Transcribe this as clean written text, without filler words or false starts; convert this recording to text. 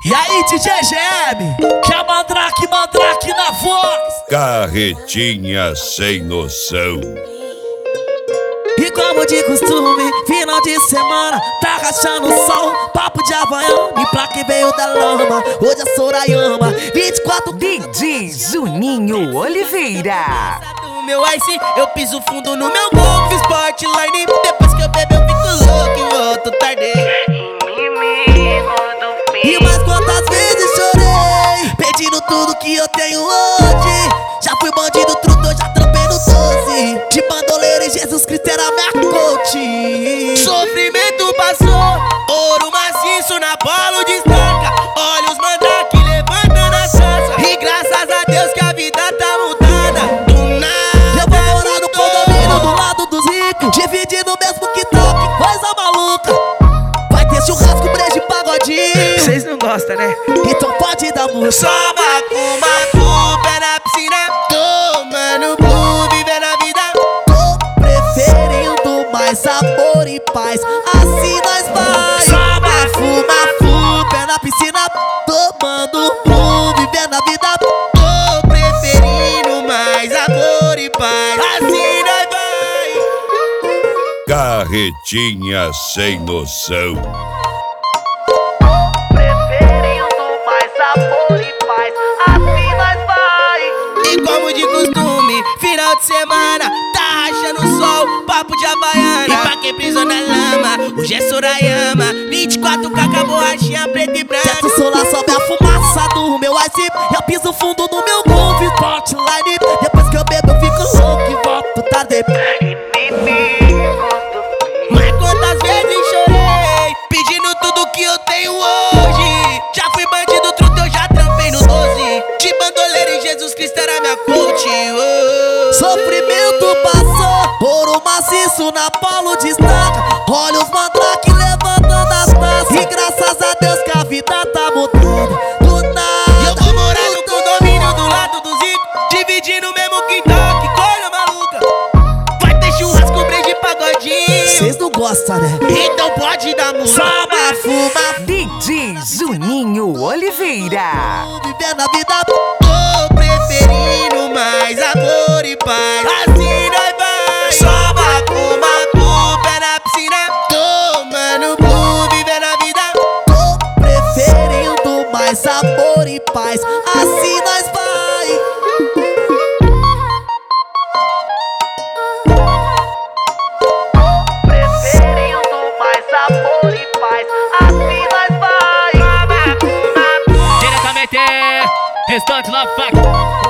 E aí, DJ GM, que é mandrake na voz. Carretinha sem noção. E como de costume, final de semana, tá rachando o sol. Papo de Havaiana, e pra quem veio da lama, hoje é Sorayama. 24 DJ Juninho Oliveira. do meu ice, eu piso fundo no meu Golf Sportline. Depois que eu bebo eu fico louco e volto tarde. E mais quantas vezes chorei, pedindo tudo que eu tenho hoje. Já fui bandido, truto, já trampei no 12. De bandoleiro e Jesus Cristo era minha coach. Sofrimento passou, ouro maciço na bola destaca. Olha os mandrake levantando a taça. E graças a Deus que a vida tá mudada. Do nada eu vou morar no condomínio do lado dos ricos, dividindo o mesmo quintal, que coisa maluca. Vai ter churrasco, brejo e pagodinho. Vocês não gostam, né? Então pode dar música. Só macu, pé na piscina, tomando blue, vivendo a vida. Tô preferindo mais sabor e paz, assim nós vai. Só mafu, pé na piscina, tomando blue, vivendo a vida. Tô preferindo mais amor e paz, assim nós vai. Carretinha sem noção. E como de costume, final de semana, tá rachando o sol, papo de Havaiana. E pra quem prisou na lama, hoje é Sorayama. 24K, a borrachinha preta e branca. Certo solar sobe a fumaça do meu ice. Eu piso fundo no meu Golf Sportline. Depois que eu bebo eu fico louco e volto tarde. Mas quantas vezes chorei, pedindo tudo que eu tenho hoje. Já fui bandido, truto, eu já trampei no 12. De bandoleiro e Jesus Cristo era minha coach. Sofrimento passou, ouro maciço na polo destaca. Olha os mandrake levantando as taças. E graças a Deus que a vida tá mudando. Do nada eu vou morar no condomínio do lado dos ricos, dividindo o mesmo quintal, que coisa maluca. Vai ter churrasco, brejo e pagodinho. Vocês não gostam, né? Então pode dar música. Só mafuma, DJ Juninho Oliveira. vivendo a vida. Tô preferindo mais amor e paz, assim nós vai. Só macu, pé na piscina, tomando blue, vivendo a vida. Tô preferindo mais amor e paz, assim nós vai. Preferindo mais amor e paz, assim nós vai. Diretamente, restante Love Fact.